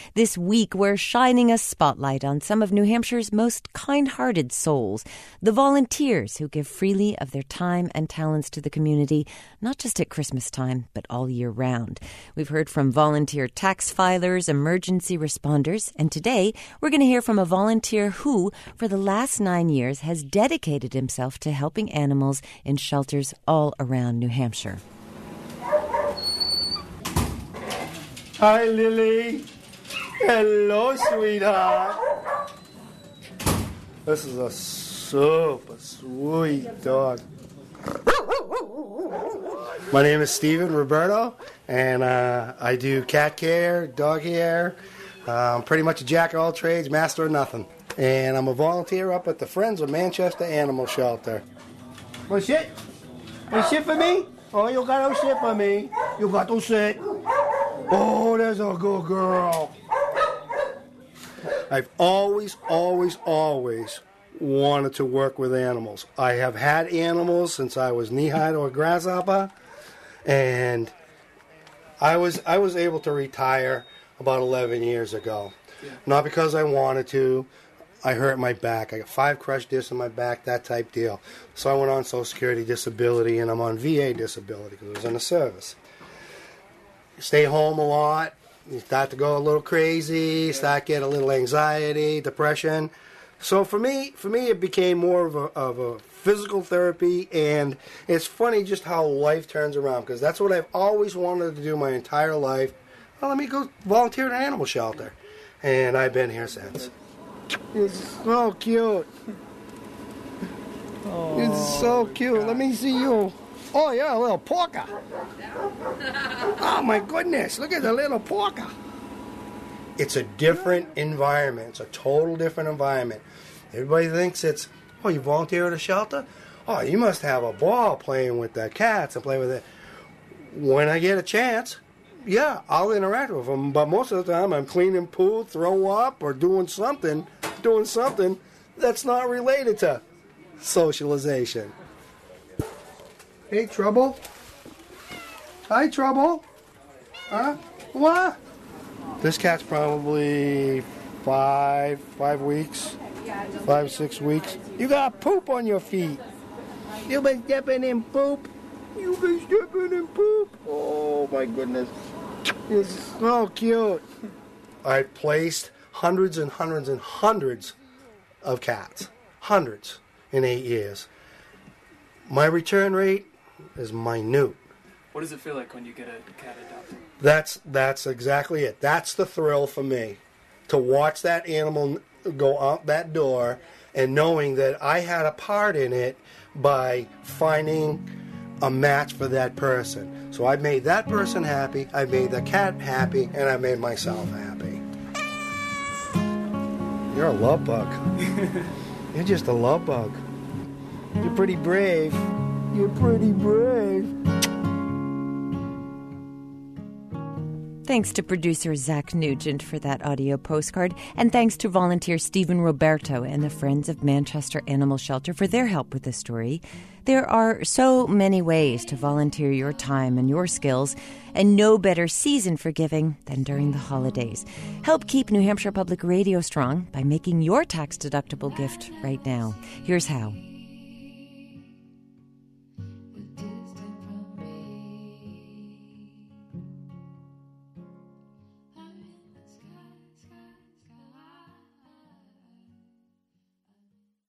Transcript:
This week, we're shining a spotlight on some of New Hampshire's most kind-hearted souls, the volunteers who give freely of their time and talents to the community, not just at Christmas time, but all year round. We've heard from volunteer tax filers, emergency responders, and today we're going to hear from a volunteer who, for the last 9 years, has dedicated himself to helping animals in shelters all around New Hampshire. Hi, Lily. Hello, sweetheart. This is a super sweet dog. My name is Steven Roberto, and I do cat care, dog care. I'm pretty much a jack of all trades, master of nothing. And I'm a volunteer up at the Friends of Manchester Animal Shelter. Want shit? Want shit for me? Oh, you got no shit for me. You got to sit. Oh, there's a good girl. I've always wanted to work with animals. I have had animals since I was knee-high to a grasshopper, and I was able to retire about 11 years ago. Yeah. Not because I wanted to. I hurt my back. I got 5 crushed discs in my back, that type deal. So I went on Social Security disability, and I'm on VA disability because I was in the service. You stay home a lot. You start to go a little crazy. Start getting a little anxiety, depression. So for me, it became more of a physical therapy, and it's funny just how life turns around because that's what I've always wanted to do my entire life. Well, let me go volunteer at an animal shelter, and I've been here since. It's so cute. Aww. It's so cute. Let me see you. Oh, you're a little porker. Oh, my goodness. Look at the little porker. It's a different environment. It's a total different environment. Everybody thinks it's, oh, you volunteer at a shelter? Oh, you must have a ball playing with the cats and play with it. When I get a chance, yeah, I'll interact with them. But most of the time, I'm cleaning poo, throw up, or doing something that's not related to socialization. Hey, Trouble. Hi, Trouble. Huh? What? This cat's probably 5 weeks, 5-6 weeks. You got poop on your feet. You've been stepping in poop. You've been stepping in poop. Oh, my goodness. It's so cute. I placed hundreds and hundreds and hundreds of cats. Hundreds in 8 years. My return rate is minute. What does it feel like when you get a cat adopted? That's exactly it. That's the thrill for me. To watch that animal go out that door and knowing that I had a part in it by finding a match for that person. So I made that person happy, I made the cat happy, and I made myself happy. You're a love bug. You're just a love bug. You're pretty brave. You're pretty brave. Thanks to producer Zach Nugent for that audio postcard, and thanks to volunteer Steven Roberto and the Friends of Manchester Animal Shelter for their help with the story. There are so many ways to volunteer your time and your skills, and no better season for giving than during the holidays. Help keep New Hampshire Public Radio strong by making your tax-deductible gift right now. Here's how.